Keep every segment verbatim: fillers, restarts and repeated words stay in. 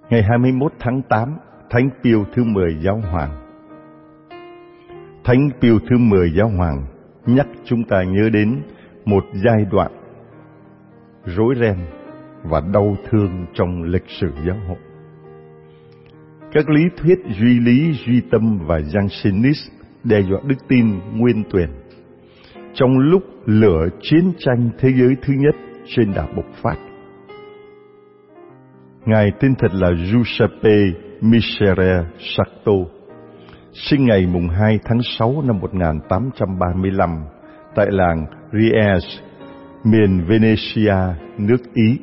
Ngày hai mươi mốt tháng tám, Thánh Pio thứ mười Giáo Hoàng. Thánh Pio thứ mười Giáo Hoàng nhắc chúng ta nhớ đến một giai đoạn rối ren và đau thương trong lịch sử giáo hội. Các lý thuyết duy lý, duy tâm và Jansenist đe dọa đức tin nguyên tuyển trong lúc lửa chiến tranh thế giới thứ nhất trên đà bộc phát. Ngài tên thật là Giuseppe Miserere Sacco, sinh ngày mùng hai tháng sáu năm một nghìn tám trăm ba mươi lăm tại làng Ries, miền Venetia, nước Ý.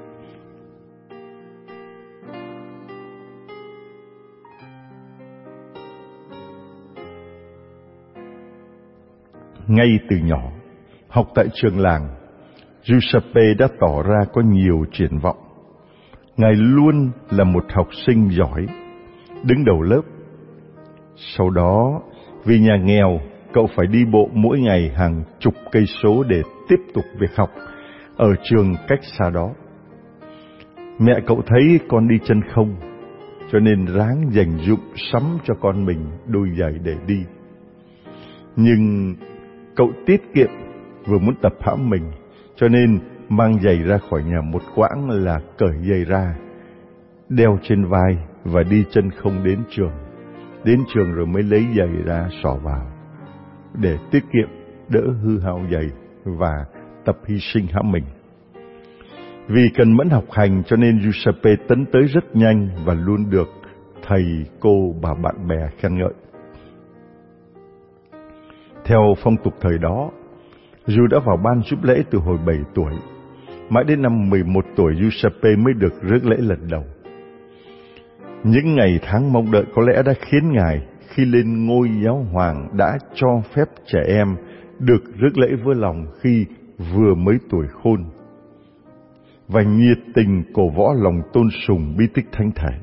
Ngay từ nhỏ, học tại trường làng, Giuseppe đã tỏ ra có nhiều triển vọng. Ngài luôn là một học sinh giỏi, đứng đầu lớp. Sau đó, vì nhà nghèo, cậu phải đi bộ mỗi ngày hàng chục cây số để tiếp tục việc học ở trường cách xa đó. Mẹ cậu thấy con đi chân không, cho nên ráng dành dụm sắm cho con mình đôi giày để đi. Nhưng cậu tiết kiệm, vừa muốn tập hãm mình, cho nên mang giày ra khỏi nhà một quãng là cởi giày ra, đeo trên vai và đi chân không đến trường. Đến trường rồi mới lấy giày ra xỏ vào, để tiết kiệm, đỡ hư hao giày và tập hy sinh hãm mình. Vì cần mẫn học hành cho nên Giuseppe tấn tới rất nhanh và luôn được thầy, cô và bạn bè khen ngợi. Theo phong tục thời đó, dù đã vào ban giúp lễ từ hồi bảy tuổi, mãi đến năm mười một tuổi Giuseppe mới được rước lễ lần đầu. Những ngày tháng mong đợi có lẽ đã khiến Ngài khi lên ngôi giáo hoàng đã cho phép trẻ em được rước lễ với lòng khi vừa mới tuổi khôn, và nhiệt tình cổ võ lòng tôn sùng bí tích thánh thể.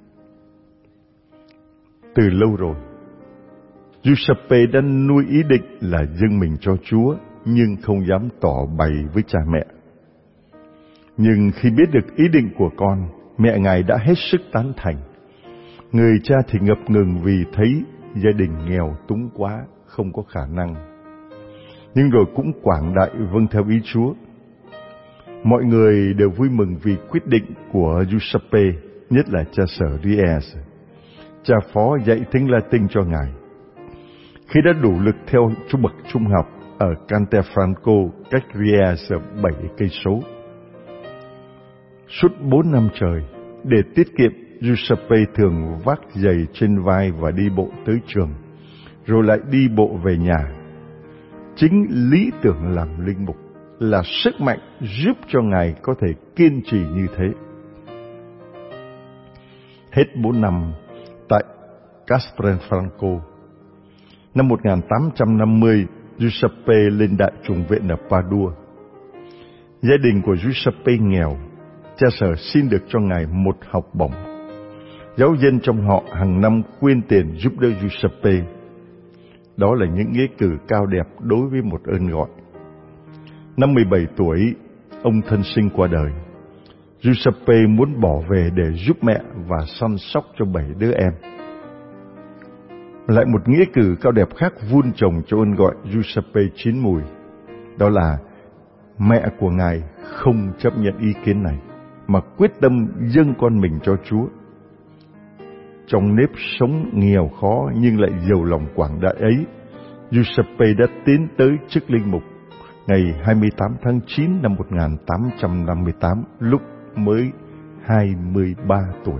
Từ lâu rồi, Giuseppe đã nuôi ý định là dâng mình cho Chúa, nhưng không dám tỏ bày với cha mẹ. Nhưng khi biết được ý định của con, mẹ Ngài đã hết sức tán thành. Người cha thì ngập ngừng vì thấy gia đình nghèo túng quá, không có khả năng. Nhưng rồi cũng quảng đại vâng theo ý Chúa. Mọi người đều vui mừng vì quyết định của Giuseppe, nhất là cha sở Ries, cha phó dạy tiếng Latin cho Ngài. Khi đã đủ lực theo trung bậc trung học ở Cantefranco, cách Ries bảy cây số. Suốt bốn năm trời, để tiết kiệm, Giuseppe thường vác giày trên vai và đi bộ tới trường, rồi lại đi bộ về nhà. Chính lý tưởng làm linh mục là sức mạnh giúp cho Ngài có thể kiên trì như thế. Hết bốn năm tại Castelfranco, năm một nghìn tám trăm năm mươi, Giuseppe lên đại chủng viện ở Padua. Gia đình của Giuseppe nghèo, cha sở xin được cho Ngài một học bổng. Giáo dân trong họ hàng năm quyên tiền giúp đỡ Giuseppe. Đó là những nghĩa cử cao đẹp đối với một ơn gọi. Năm mười bảy tuổi, ông thân sinh qua đời. Giuseppe muốn bỏ về để giúp mẹ và săn sóc cho bảy đứa em. Lại một nghĩa cử cao đẹp khác vun trồng cho ơn gọi Giuseppe chín mùi. Đó là mẹ của Ngài không chấp nhận ý kiến này, mà quyết tâm dâng con mình cho Chúa. Trong nếp sống nghèo khó nhưng lại giàu lòng quảng đại ấy, Giuseppe đã tiến tới chức linh mục ngày hai mươi tám tháng chín năm một nghìn tám trăm năm mươi tám, lúc mới hai mươi ba tuổi.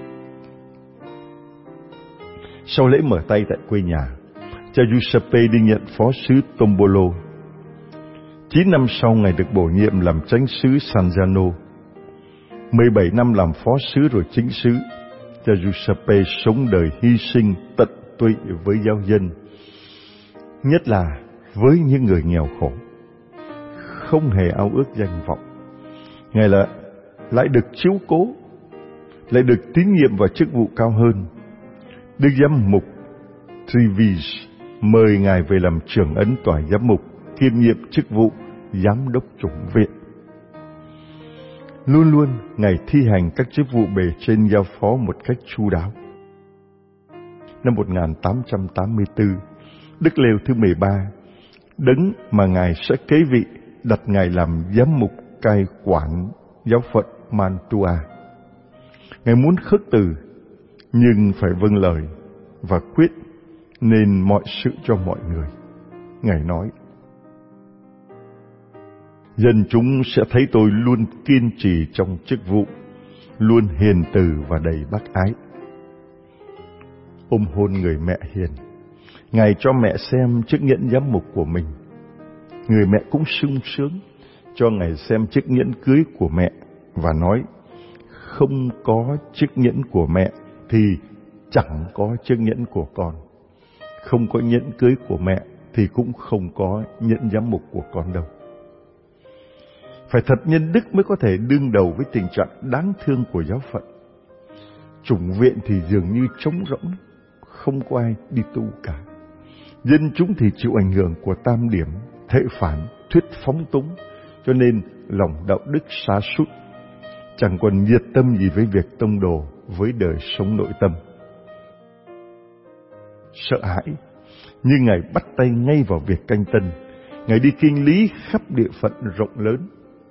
Sau lễ mở tay tại quê nhà, cha Giuseppe đi nhận phó sứ Tombolo. Chín năm sau, Ngài được bổ nhiệm làm chánh sứ San Giano. Mười bảy năm làm phó sứ rồi chính sứ, cha Giuseppe sống đời hy sinh tận tụy với giáo dân, nhất là với những người nghèo khổ. Không hề ao ước danh vọng, Ngài lại, lại được chiếu cố, lại được tín nhiệm vào chức vụ cao hơn. Đức giám mục Trevize mời Ngài về làm trưởng ấn tòa giám mục, kiêm nhiệm chức vụ giám đốc chủng viện. luôn luôn Ngài thi hành các chức vụ bề trên giao phó một cách chu đáo. Năm một nghìn tám trăm tám mươi tư, Đức Lêu thứ mười ba, đấng mà Ngài sẽ kế vị, đặt Ngài làm giám mục cai quản giáo phận Mantua. Ngài muốn khước từ, nhưng phải vâng lời và quyết nên mọi sự cho mọi người. Ngài nói: dân chúng sẽ thấy tôi luôn kiên trì trong chức vụ, luôn hiền từ và đầy bác ái. Ôm hôn người mẹ hiền, Ngài cho mẹ xem chiếc nhẫn giám mục của mình. Người mẹ cũng sung sướng cho Ngài xem chiếc nhẫn cưới của mẹ và nói: không có chiếc nhẫn của mẹ thì chẳng có chiếc nhẫn của con. Không có nhẫn cưới của mẹ thì cũng không có nhẫn giám mục của con đâu. Phải thật nhân đức mới có thể đương đầu với tình trạng đáng thương của giáo phận. Chủng viện thì dường như trống rỗng, không có ai đi tu cả. Dân chúng thì chịu ảnh hưởng của tam điểm, thệ phản, thuyết phóng túng, cho nên lòng đạo đức sa sút, chẳng còn nhiệt tâm gì với việc tông đồ, với đời sống nội tâm. Sợ hãi, nhưng Ngài bắt tay ngay vào việc canh tân. Ngài đi kinh lý khắp địa phận rộng lớn.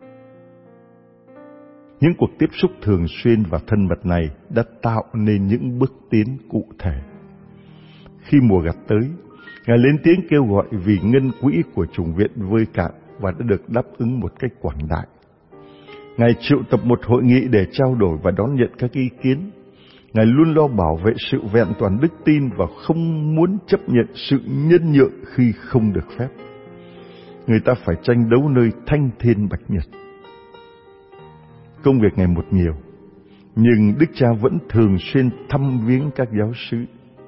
Những cuộc tiếp xúc thường xuyên và thân mật này đã tạo nên những bước tiến cụ thể. Khi mùa gặt tới, Ngài lên tiếng kêu gọi vì ngân quỹ của chủng viện vơi cạn và đã được đáp ứng một cách quảng đại. Ngài triệu tập một hội nghị để trao đổi và đón nhận các ý kiến. Ngài luôn lo bảo vệ sự vẹn toàn đức tin và không muốn chấp nhận sự nhân nhượng khi không được phép. Người ta phải tranh đấu nơi thanh thiên bạch nhật. Công việc ngày một nhiều, nhưng Đức Cha vẫn thường xuyên thăm viếng các giáo xứ.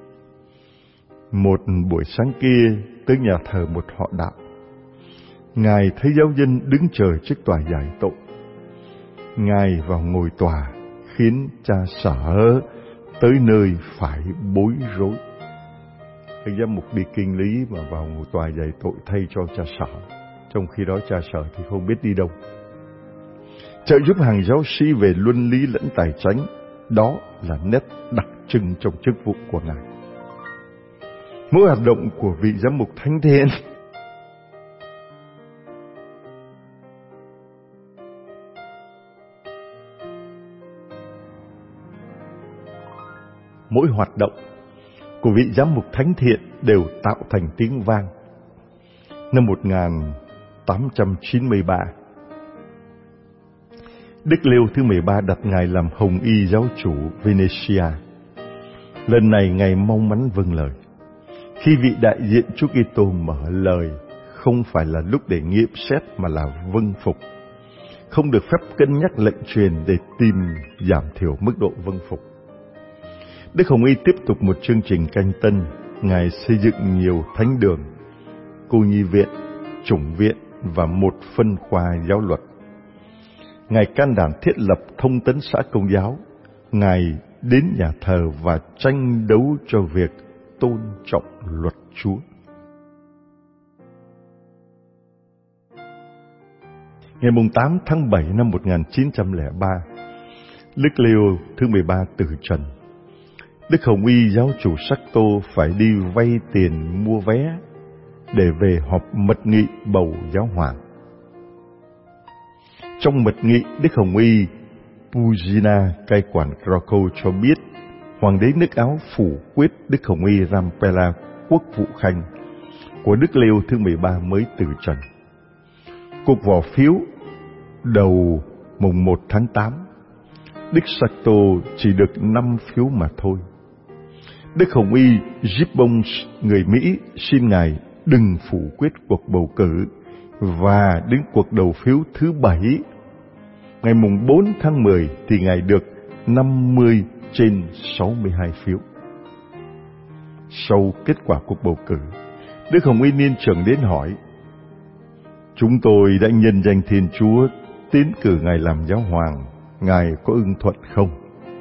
Một buổi sáng kia, tới nhà thờ một họ đạo, Ngài thấy giáo dân đứng chờ trước tòa giải tội. Ngài vào ngồi tòa, khiến cha sở tới nơi phải bối rối. Cái giám mục đi kinh lý mà vào ngồi tòa giải tội thay cho cha sở, trong khi đó cha sở thì không biết đi đâu. Trợ giúp hàng giáo sĩ về luân lý lẫn tài chánh, đó là nét đặc trưng trong chức vụ của Ngài. Mỗi hoạt động của vị giám mục thánh thiện mỗi hoạt động của vị giám mục thánh thiện đều tạo thành tiếng vang. Năm một nghìn tám trăm chín mươi ba, Đức Lêu thứ mười ba đặt Ngài làm hồng y giáo chủ Venetia. Lần này Ngài mong mắn vâng lời. Khi vị đại diện Chúa Kitô mở lời, không phải là lúc để nghiệm xét mà là vâng phục. Không được phép cân nhắc lệnh truyền để tìm giảm thiểu mức độ vâng phục. Đức Hồng Y tiếp tục một chương trình canh tân. Ngài xây dựng nhiều thánh đường, cô nhi viện, chủng viện và một phân khoa giáo luật. Ngài can đảm thiết lập thông tấn xã Công giáo. Ngài đến nhà thờ và tranh đấu cho việc tôn trọng luật Chúa. Ngày tám tháng bảy năm một nghìn chín trăm lẻ ba, Đức Lêu thứ mười ba từ trần. Đức Hồng Y giáo chủ Sarto phải đi vay tiền mua vé để về họp mật nghị bầu giáo hoàng. Trong mật nghị, Đức Hồng Y Puzina, cai quản Krakow, cho biết Hoàng đế nước Áo phủ quyết Đức Hồng Y Rampela, quốc vụ khanh của Đức Lêu thứ mười ba mới từ trần. Cuộc bỏ phiếu đầu mùng một tháng tám, Đức Sarto chỉ được năm phiếu mà thôi. Đức Hồng Y Gibbons, người Mỹ, xin Ngài đừng phủ quyết cuộc bầu cử, và đến cuộc đầu phiếu thứ bảy, ngày mùng bốn tháng mười, thì Ngài được năm mươi trên sáu mươi hai phiếu. Sau kết quả cuộc bầu cử, Đức Hồng Y Niên trưởng đến hỏi: chúng tôi đã nhân danh Thiên Chúa tiến cử Ngài làm giáo hoàng, Ngài có ưng thuận không?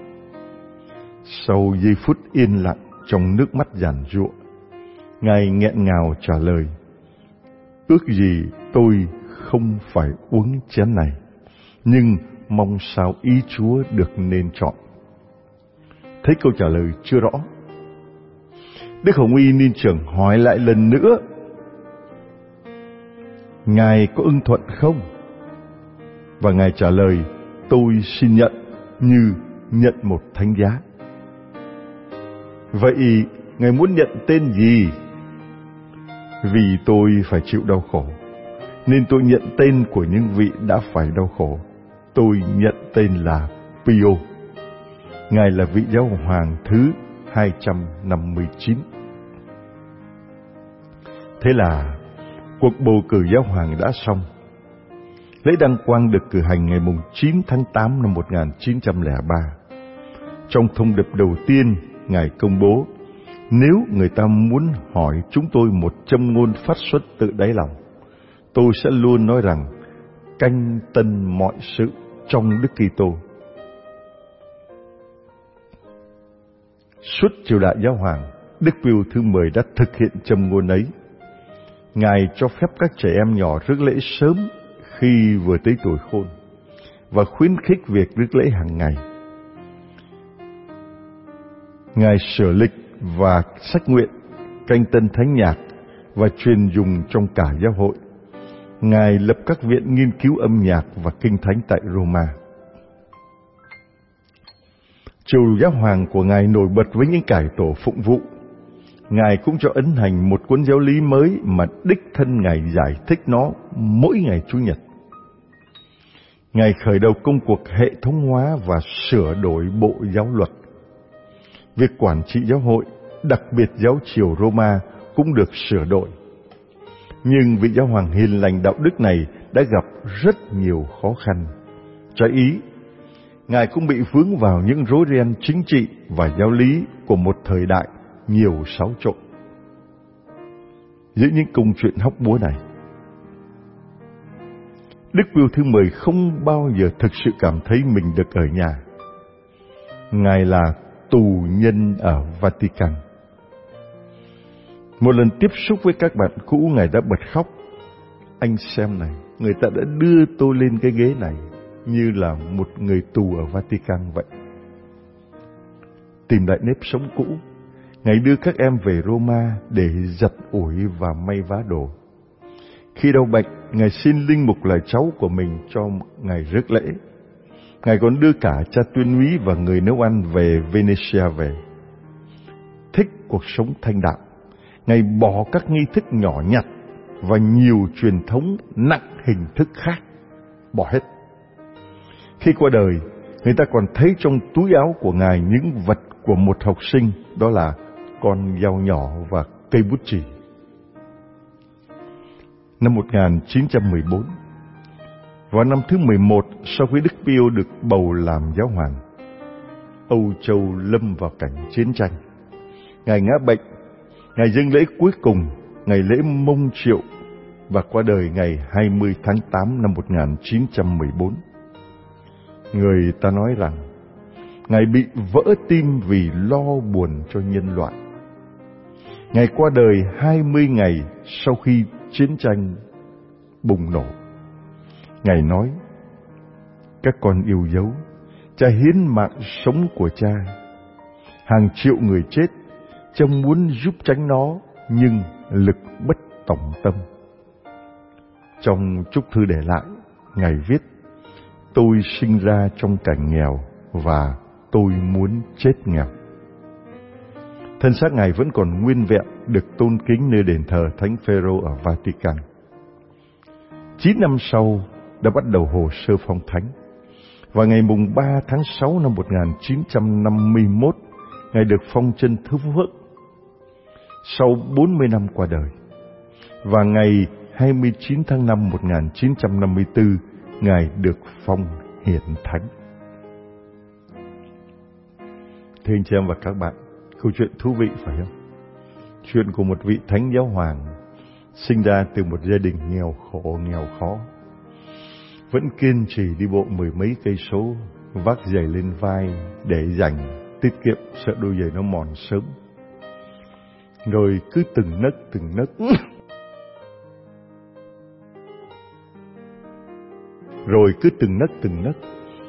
Sau giây phút yên lặng trong nước mắt giàn giụa, Ngài nghẹn ngào trả lời: ước gì tôi không phải uống chén này, nhưng mong sao ý Chúa được nên chọn. Thấy câu trả lời chưa rõ, Đức Hồng Y Niên trưởng hỏi lại lần nữa: Ngài có ưng thuận không? Và Ngài trả lời: Tôi xin nhận như nhận một thánh giá. Vậy Ngài muốn nhận tên gì? Vì tôi phải chịu đau khổ, nên tôi nhận tên của những vị đã phải đau khổ. Tôi nhận tên là Pio. Ngài là vị giáo hoàng thứ hai trăm năm mươi chín. Thế là cuộc bầu cử giáo hoàng đã xong. Lễ đăng quang được cử hành ngày chín tháng tám năm một nghìn chín trăm lẻ ba. Trong thông điệp đầu tiên, Ngài công bố: Nếu người ta muốn hỏi chúng tôi một châm ngôn phát xuất từ đáy lòng, tôi sẽ luôn nói rằng canh tân mọi sự trong Đức Kitô. Suốt triều đại giáo hoàng, Đức Pio thứ mười đã thực hiện châm ngôn ấy. Ngài cho phép các trẻ em nhỏ rước lễ sớm khi vừa tới tuổi khôn và khuyến khích việc rước lễ hàng ngày. Ngài sửa lịch và sách nguyện, canh tân thánh nhạc và truyền dùng trong cả giáo hội. Ngài lập các viện nghiên cứu âm nhạc và kinh thánh tại Roma. Triều giáo hoàng của Ngài nổi bật với những cải tổ phụng vụ. Ngài cũng cho ấn hành một cuốn giáo lý mới mà đích thân Ngài giải thích nó mỗi ngày Chủ nhật. Ngài khởi đầu công cuộc hệ thống hóa và sửa đổi bộ giáo luật. Việc quản trị giáo hội, đặc biệt giáo triều Roma, cũng được sửa đổi. Nhưng vị giáo hoàng hiền lành đạo đức này đã gặp rất nhiều khó khăn. Trái ý, Ngài cũng bị vướng vào những rối ren chính trị và giáo lý của một thời đại nhiều xáo trộn. Giữa những câu chuyện hóc búa này, Đức Pio thứ mười không bao giờ thực sự cảm thấy mình được ở nhà. Ngài là tù nhân ở Vatican. Một lần tiếp xúc với các bạn cũ, Ngài đã bật khóc: Anh xem này, người ta đã đưa tôi lên cái ghế này như là một người tù ở Vatican vậy. Tìm lại nếp sống cũ, Ngài đưa các em về Roma để giặt ủi và may vá đồ. Khi đau bệnh, Ngài xin linh mục là cháu của mình cho Ngài rước lễ. Ngài còn đưa cả cha tuyên úy và người nấu ăn về Venetia về. Thích cuộc sống thanh đạo, Ngài bỏ các nghi thức nhỏ nhặt và nhiều truyền thống nặng hình thức khác, bỏ hết. Khi qua đời, người ta còn thấy trong túi áo của Ngài những vật của một học sinh, đó là con dao nhỏ và cây bút chì. Năm một nghìn chín trăm mười bốn, vào năm thứ mười một sau khi Đức Pio được bầu làm giáo hoàng, Âu Châu lâm vào cảnh chiến tranh. Ngài ngã bệnh, ngày dâng lễ cuối cùng, ngày lễ mông triệu, và qua đời ngày hai mươi tháng tám năm một nghìn chín trăm mười bốn. Người ta nói rằng Ngài bị vỡ tim vì lo buồn cho nhân loại. Ngài qua đời hai mươi ngày sau khi chiến tranh bùng nổ. Ngài nói: Các con yêu dấu, cha hiến mạng sống của cha. Hàng triệu người chết, cha muốn giúp tránh nó, nhưng lực bất tòng tâm. Trong chúc thư để lại, Ngài viết: Tôi sinh ra trong cảnh nghèo và tôi muốn chết nghèo. Thân xác Ngài vẫn còn nguyên vẹn, được tôn kính nơi đền thờ Thánh Phêrô ở Vatican. Chín năm sau đã bắt đầu hồ sơ phong thánh. Và ngày mùng ba tháng sáu năm một nghìn chín trăm năm mươi mốt, Ngài được phong chân thứ phước sau bốn mươi năm qua đời. Và ngày hai mươi chín tháng năm một nghìn chín trăm năm mươi tư, Ngài được phong hiển thánh. Thưa anh chị em và các bạn, câu chuyện thú vị phải không? Chuyện của một vị thánh giáo hoàng sinh ra từ một gia đình nghèo khổ, nghèo khó, vẫn kiên trì đi bộ mười mấy cây số, vác giày lên vai để dành tiết kiệm, sợ đôi giày nó mòn sớm. Rồi cứ từng nấc từng nấc Rồi cứ từng nấc từng nấc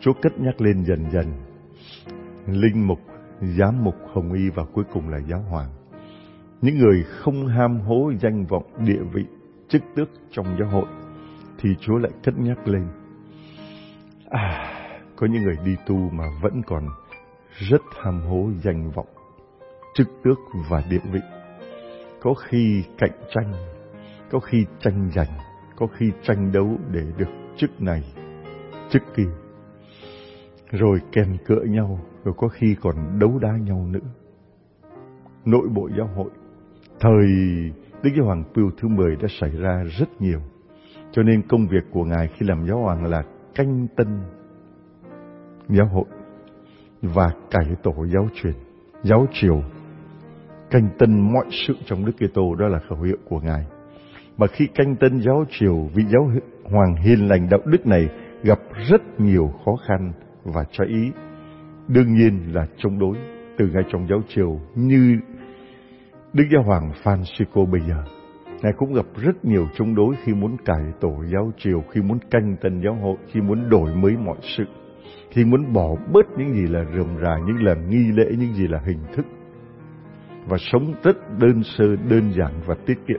Chúa cất nhắc lên dần dần linh mục, giám mục, hồng y và cuối cùng là giáo hoàng. Những người không ham hố danh vọng, địa vị, chức tước trong giáo hội thì Chúa lại cất nhắc lên. À, có những người đi tu mà vẫn còn rất ham hố danh vọng, chức tước và địa vị. Có khi cạnh tranh, có khi tranh giành, có khi tranh đấu để được chức này, chức kia. Rồi kèn cựa nhau, rồi có khi còn đấu đá nhau nữa. Nội bộ giáo hội, thời Đức Giáo hoàng Pius thứ mười đã xảy ra rất nhiều. Cho nên công việc của Ngài khi làm giáo hoàng là canh tân giáo hội và cải tổ giáo truyền, giáo triều, canh tân mọi sự trong Đức Kitô, đó là khẩu hiệu của Ngài. Mà khi canh tân giáo triều, vị giáo hoàng hiền lành đạo đức này gặp rất nhiều khó khăn và trái ý. Đương nhiên là chống đối từ ngay trong giáo triều, như Đức Giáo hoàng Francisco bây giờ. Ngài cũng gặp rất nhiều chống đối khi muốn cải tổ giáo triều, khi muốn canh tân giáo hội, khi muốn đổi mới mọi sự, khi muốn bỏ bớt những gì là rườm rà, những là nghi lễ, những gì là hình thức, và sống rất đơn sơ, đơn giản và tiết kiệm.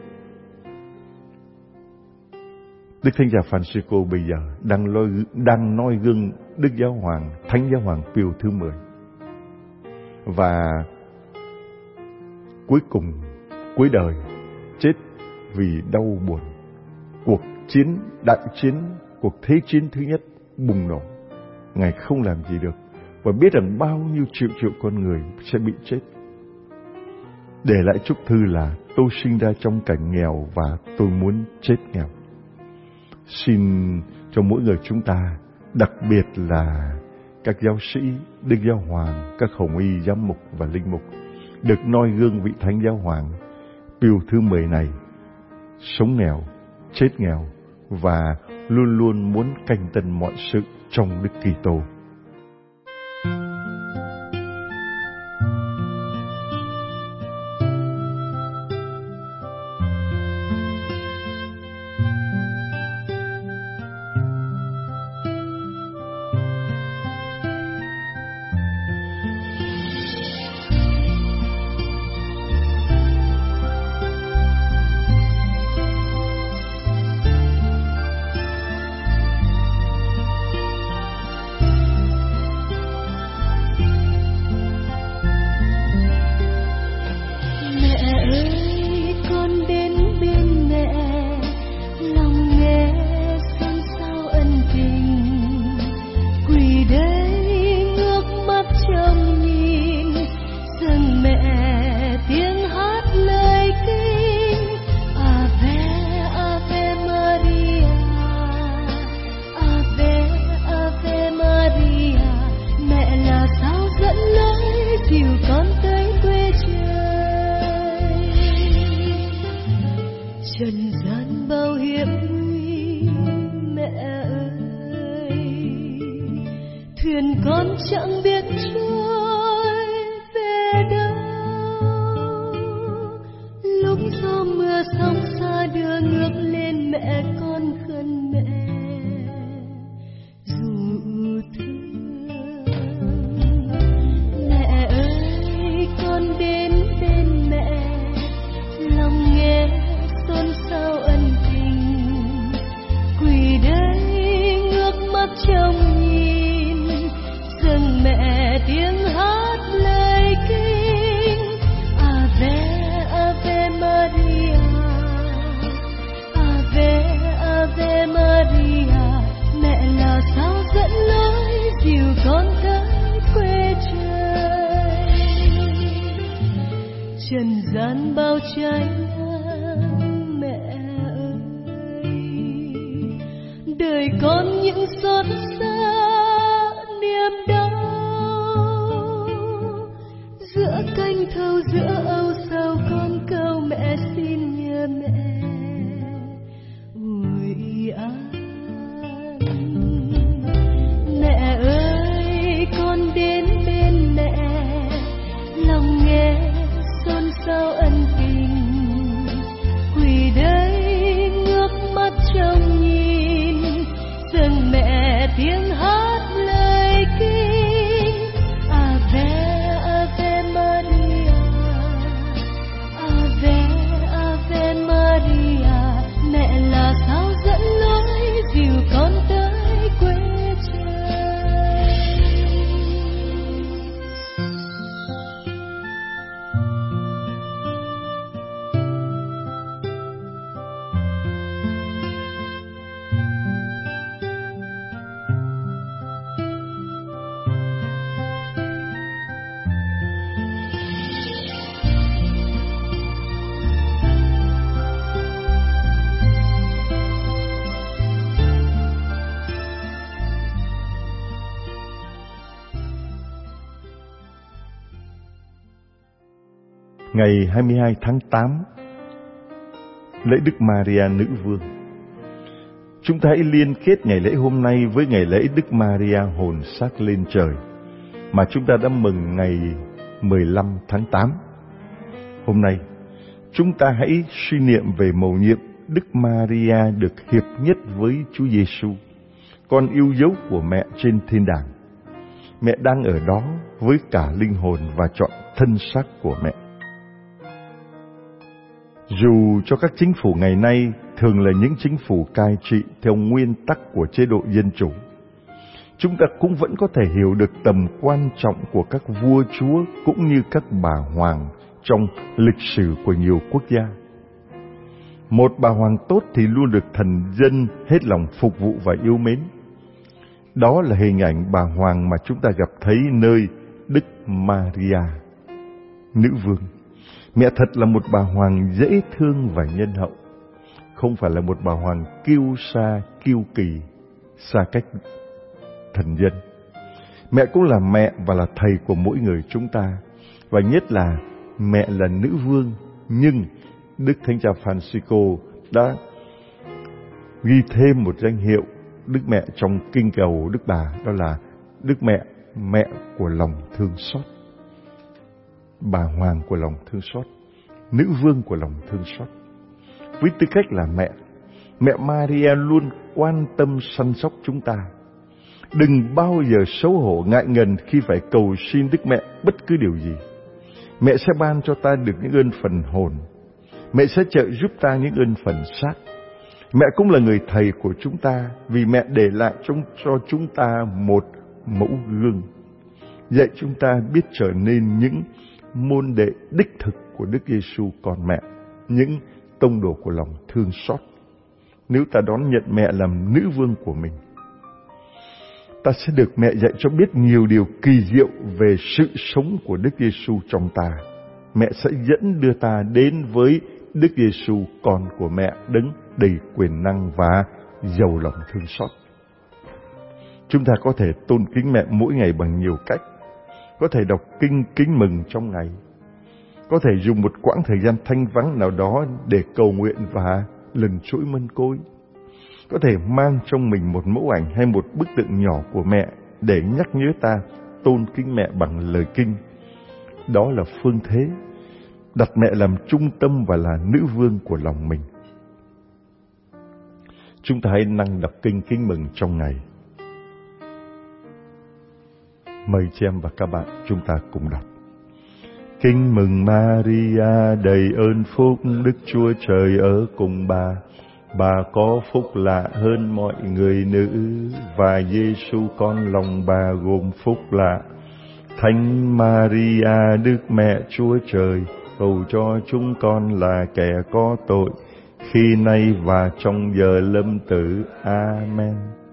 Đức Thánh Cha Francisco bây giờ đang, lôi, đang noi gương Đức Giáo hoàng, Thánh Giáo hoàng Pius thứ mười. Và cuối cùng, cuối đời, chết vì đau buồn. Cuộc chiến, đại chiến, cuộc thế chiến thứ nhất bùng nổ. Ngài không làm gì được, và biết rằng bao nhiêu triệu triệu con người sẽ bị chết. Để lại chúc thư là: tôi sinh ra trong cảnh nghèo và tôi muốn chết nghèo. Xin cho mỗi người chúng ta, đặc biệt là các giáo sĩ, Đức Giáo hoàng, các hồng y, giám mục và linh mục, được noi gương vị Thánh Giáo hoàng Pius thứ mười này, sống nghèo, chết nghèo và luôn luôn muốn canh tân mọi sự trong Đức Kitô. Tiếng Ngày hai mươi hai tháng tám, lễ Đức Maria Nữ Vương. Chúng ta hãy liên kết ngày lễ hôm nay với ngày lễ Đức Maria hồn xác lên trời mà chúng ta đã mừng ngày mười lăm tháng tám. Hôm nay, chúng ta hãy suy niệm về mầu nhiệm Đức Maria được hiệp nhất với Chúa Giêsu, con yêu dấu của mẹ trên thiên đàng. Mẹ đang ở đó với cả linh hồn và trọn thân xác của mẹ. Dù cho các chính phủ ngày nay thường là những chính phủ cai trị theo nguyên tắc của chế độ dân chủ, chúng ta cũng vẫn có thể hiểu được tầm quan trọng của các vua chúa cũng như các bà hoàng trong lịch sử của nhiều quốc gia. Một bà hoàng tốt thì luôn được thần dân hết lòng phục vụ và yêu mến. Đó là hình ảnh bà hoàng mà chúng ta gặp thấy nơi Đức Maria, Nữ Vương. Mẹ thật là một bà hoàng dễ thương và nhân hậu, không phải là một bà hoàng kiêu sa, kiêu kỳ, xa cách thần dân. Mẹ cũng là mẹ và là thầy của mỗi người chúng ta, và nhất là mẹ là nữ vương. Nhưng Đức Thánh Cha Francisco đã ghi thêm một danh hiệu Đức Mẹ trong kinh cầu Đức Bà, đó là Đức Mẹ, mẹ của lòng thương xót. Bà hoàng của lòng thương xót, nữ vương của lòng thương xót. Với tư cách là mẹ, mẹ Maria luôn quan tâm săn sóc chúng ta. Đừng bao giờ xấu hổ ngại ngần khi phải cầu xin Đức Mẹ bất cứ điều gì. Mẹ sẽ ban cho ta được những ơn phần hồn. Mẹ sẽ trợ giúp ta những ơn phần xác. Mẹ cũng là người thầy của chúng ta, vì mẹ để lại trong, cho chúng ta một mẫu gương, dạy chúng ta biết trở nên những môn đệ đích thực của Đức Giêsu con mẹ, những tông đồ của lòng thương xót. Nếu ta đón nhận mẹ làm nữ vương của mình, ta sẽ được mẹ dạy cho biết nhiều điều kỳ diệu về sự sống của Đức Giêsu trong ta. Mẹ sẽ dẫn đưa ta đến với Đức Giêsu con của mẹ, đấng đầy quyền năng và giàu lòng thương xót. Chúng ta có thể tôn kính mẹ mỗi ngày bằng nhiều cách. Có thể đọc kinh kính mừng trong ngày. Có thể dùng một quãng thời gian thanh vắng nào đó để cầu nguyện và lần trỗi mân côi. Có thể mang trong mình một mẫu ảnh hay một bức tượng nhỏ của mẹ để nhắc nhớ ta tôn kính mẹ bằng lời kinh. Đó là phương thế đặt mẹ làm trung tâm và là nữ vương của lòng mình. Chúng ta hãy năng đọc kinh kính mừng trong ngày. Mời chị em và các bạn chúng ta cùng đọc. Kinh mừng Maria đầy ơn phúc, Đức Chúa Trời ở cùng bà. Bà có phúc lạ hơn mọi người nữ, và Giêsu con lòng bà gồm phúc lạ. Thánh Maria Đức Mẹ Chúa Trời, cầu cho chúng con là kẻ có tội, khi nay và trong giờ lâm tử. Amen.